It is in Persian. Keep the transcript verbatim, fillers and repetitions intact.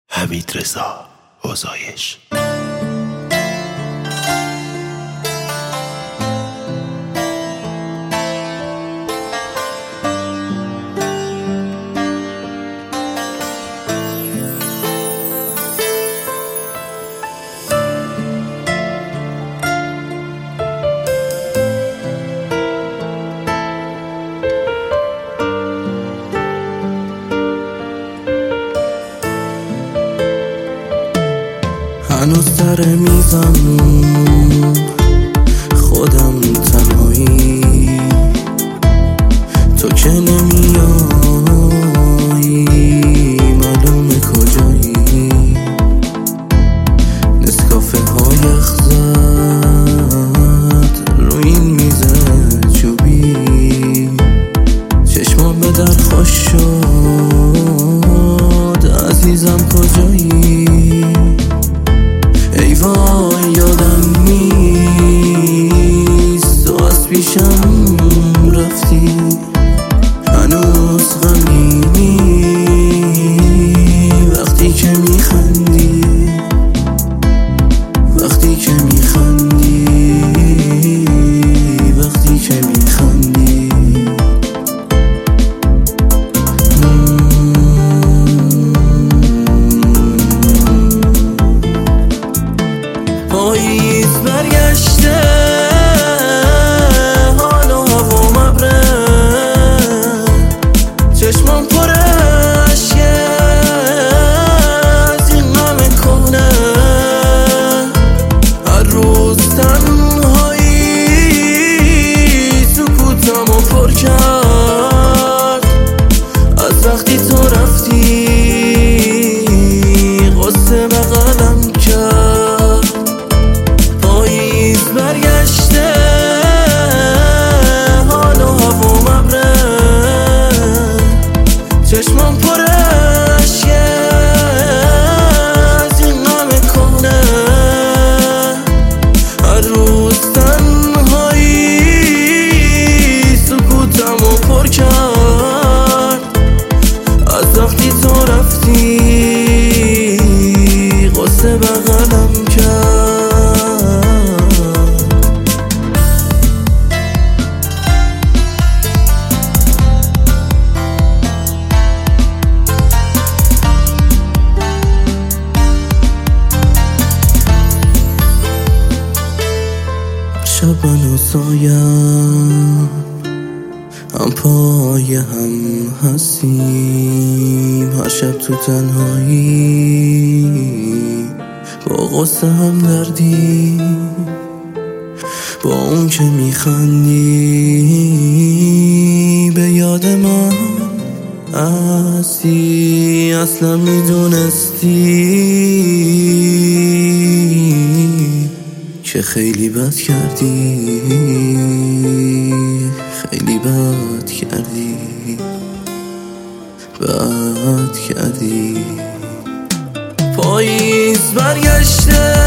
حمیدرضا اوزایش. هنوز سر میزم خودم تنهایی، تو که نمیایی معلومه کجایی. نسکافه های اخزد رو این میزه چوبی، چشمام به در خوش شد عزیزم کجایی. ای وای یادم نیست تو از پیشم رفتی، هنوز غمگینی وقتی که میخندی، وقتی که میخندی، وقتی که میخندی. پاییز برگشته حال و هوا مبره، چشمام پر اشکه از این غم کهنه. هر روز تنهایی سکوتمو پر کرد از وقتی تو رفتی، قصه بغلم کرد. برگشته حال و هوا مبره، چشمام پر اشکه از این غم کهنه. هر روز تنهایی سکوتمو پر کرد از وقتی تو رفتی، قصه بغلم کرد. شب من و سایم هم پای هم هستیم، هر شب تو تنهایی با غصه هم دردی، با اون که میخندی به یاد من هستی. اصلا میدونستی که خیلی بد کردی، خیلی بد کردی، بد کردی. پاییز برگشته